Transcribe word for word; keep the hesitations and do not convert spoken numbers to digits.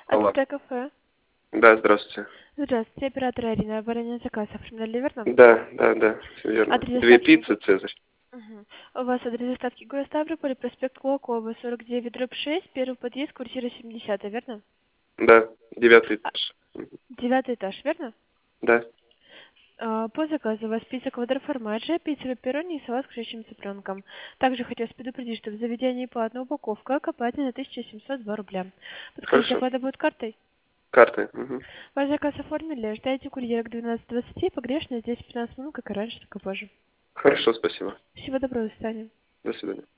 Алло. АТТ кафе. Да, здравствуйте. Здравствуйте, оператор Арина. Абонент заказ оформляли, верно? Да, да, да, все верно. Адрес Две доставки пиццы, го- Цезарь. Мгм. У вас адрес доставки город Ставрополь, проспект Кулакова, сорок девять, дробь шесть, первый подъезд, квартира семьдесят, верно? Да, девятый А, этаж. Мгм. девятый этаж, верно? Да, А, по заказу у вас пицца квадроформаджа, пицца пепперони и салат с кусочным цыпленком. Также хотелось предупредить, что в заведении платная упаковка, к оплате на тысяча семьсот два рубля. Подскажите, хорошо. оплата будет картой? Карты. Мгм. Ваш заказ оформили, ждайте курьера к двенадцати двадцати, погрешно здесь пятнадцать минут, как и раньше, только позже. Хорошо, спасибо. Всего доброго, до свидания. До свидания.